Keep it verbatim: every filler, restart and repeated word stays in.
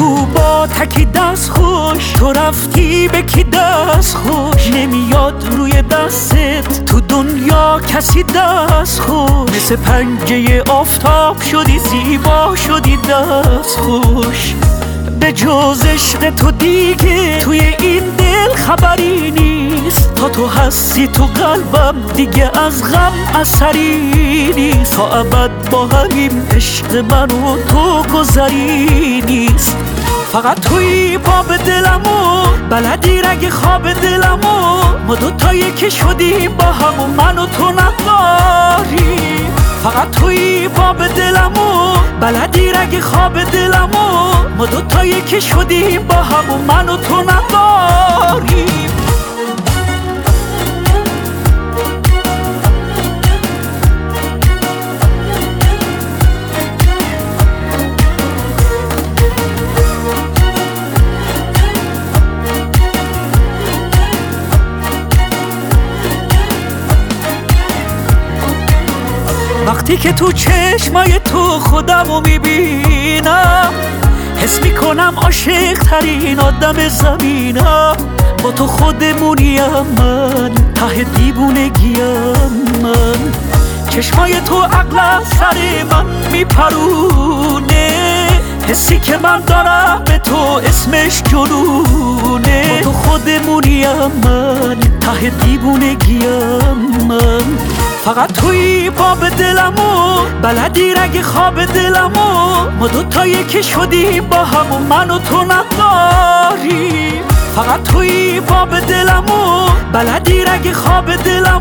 کو با تکی دست خوش، تو رفتی به کی دست خوش، نمیاد روی دستت تو دنیا کسی دست خوش، مثل پنجه آفتاب شدی زیبا شدی دست خوش. به جز عشق تو دیگه توی این دل خبری نیست، تا تو هستی تو قلبم دیگه از غم اثری نیست، تا ابد با همین عشق من و تو گذری نیست. فقط توی باب دلمو بلدی رگ خواب دلمو، ما دوتایی که شدیم با هم و من و تو نداری. فقط توی باب دلمو بلدی رگ خواب دلمو، ما دوتایی که شدیم با هم و من و تو نداری. وقتی که تو چشمای تو خودمو میبینم، حس میکنم عاشق ترین آدم زمینم. با تو خودمونیم من، ته دیوونگیم من. چشمای تو عقل سر من میپرونه، حسی که من دارم به تو اسمش جنونه. با تو خودمونیم من، ته دیوونگیم من. فقط توی باب دلمو بلدی رگ خواب دلمو، ما دوتایی که شدیم با هم و من و تو نداری. فقط توی باب دلمو بلدی رگ خواب دلمو،